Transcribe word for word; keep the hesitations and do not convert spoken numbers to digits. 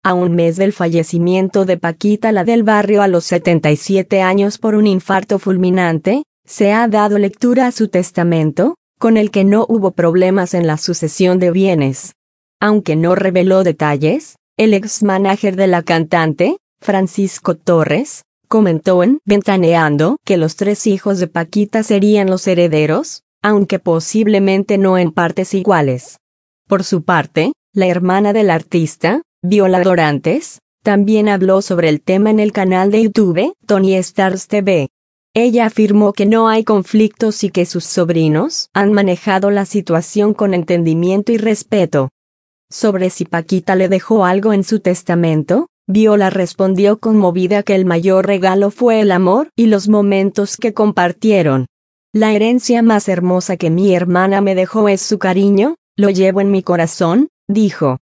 a un mes del fallecimiento de Paquita la del barrio a los setenta y siete años por un infarto fulminante, se ha dado lectura a su testamento, con el que no hubo problemas en la sucesión de bienes. Aunque no reveló detalles, el ex-manager de la cantante, Francisco Torres, comentó en Ventaneando que los tres hijos de Paquita serían los herederos, aunque posiblemente no en partes iguales. Por su parte, la hermana del artista, Viola Dorantes, también habló sobre el tema en el canal de YouTube, Tony Stars T V. Ella afirmó que no hay conflictos y que sus sobrinos han manejado la situación con entendimiento y respeto. Sobre si Paquita le dejó algo en su testamento, Viola respondió conmovida que el mayor regalo fue el amor y los momentos que compartieron. La herencia más hermosa que mi hermana me dejó es su cariño, lo llevo en mi corazón, dijo.